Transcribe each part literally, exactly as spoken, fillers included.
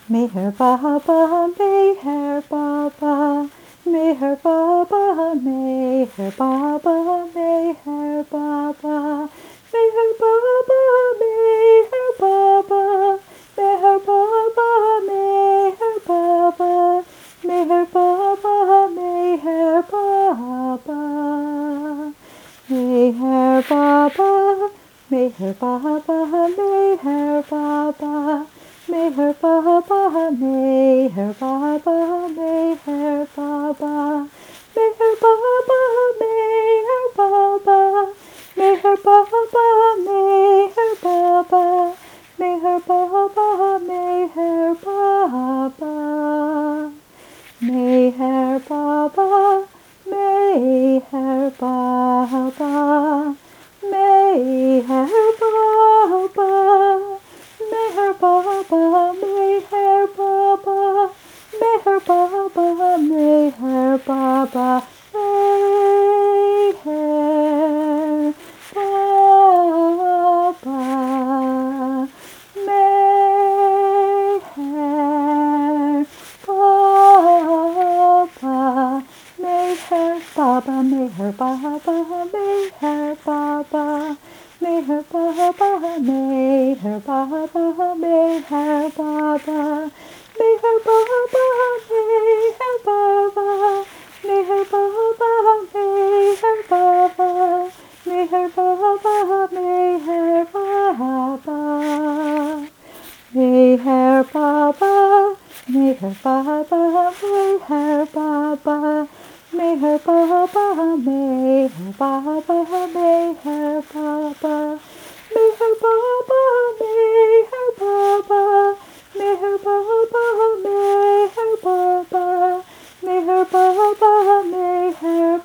Meher Baba, Meher Baba, Meher Baba, Meher Baba, Meher Baba, Meher Baba, Meher Baba, Meher Baba, Meher Baba, Meher Baba, Meher Baba, Meher Baba, Meher Baba, Meher Baba. Meher Baba, Meher Baba, Meher Baba, Meher Baba, Meher Baba, Meher Baba, Meher Baba, Meher Baba, Meher Baba, Meher Baba, Meher Baba, Meher Baba. Meher Baba, Meher Baba, Meher Baba, Meher Baba, Meher Baba, Meher Baba, Meher Baba, Meher Baba, Meher Baba. Meher Baba, Meher Baba, Meher Baba, Meher Baba, Meher Baba, Meher Baba, Meher Baba, Meher Baba, Meher Baba, Meher Baba, Meher Baba, Meher Baba. Meher Baba, Meher Baba, Meher Baba, Meher Baba, Meher Baba, Meher Baba, Meher Baba, Meher Baba, Meher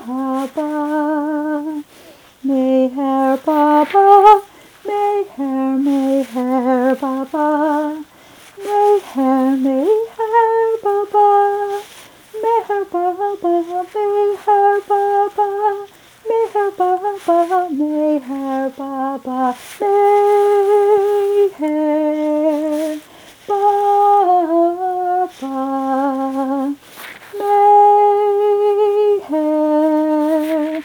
Baba, Meher Baba, Meher, Meher Baba, Meher, Meher Baba. Meher Baba, Meher Baba, Meher Baba, Meher Baba, Meher Baba, Meher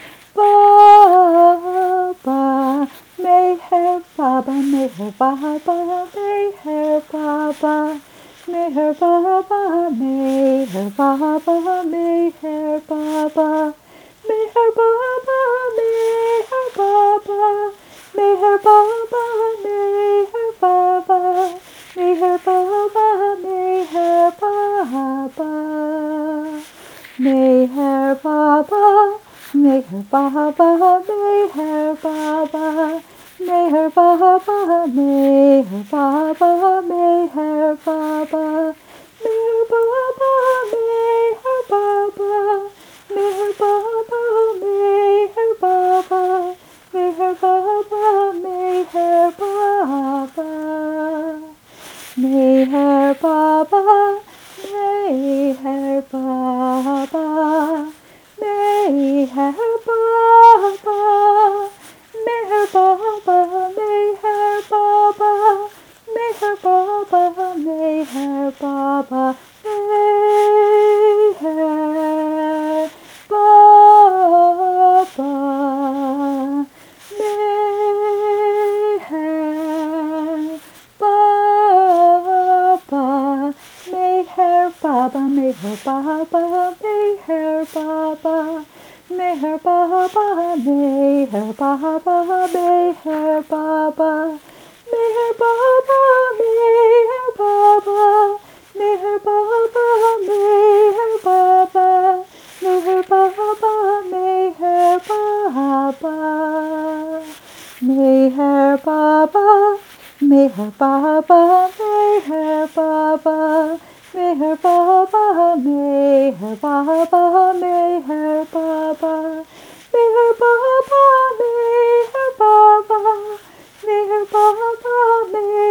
Baba, Meher Baba, Meher Baba, Meher Baba. Meher Baba, Meher Baba, Meher Baba, Meher Baba, Meher Baba, Meher Baba, Meher Baba, Meher Baba, Meher Baba, Meher Baba, Meher Baba, Meher Baba. Meher Baba, Meher Baba, Meher Baba, Meher Baba, Meher Baba, Meher Baba, Meher Baba, Meher Baba, Meher Baba, Meher Baba, Meher Baba, Meher Baba. Meher Baba, Meher Baba, Meher Baba, Meher Baba, Meher Baba, Meher Baba, Meher Baba, Meher Baba, Meher Baba. Meher Baba, Meher Baba, Meher Baba, Meher Baba, Meher Baba, Meher Baba, Meher Baba, Meher Baba, Meher Baba, Meher Baba, Meher Baba, Meher Baba. Meher Baba, Meher Baba, Meher Baba, Meher Baba, Meher Baba, Meher Baba,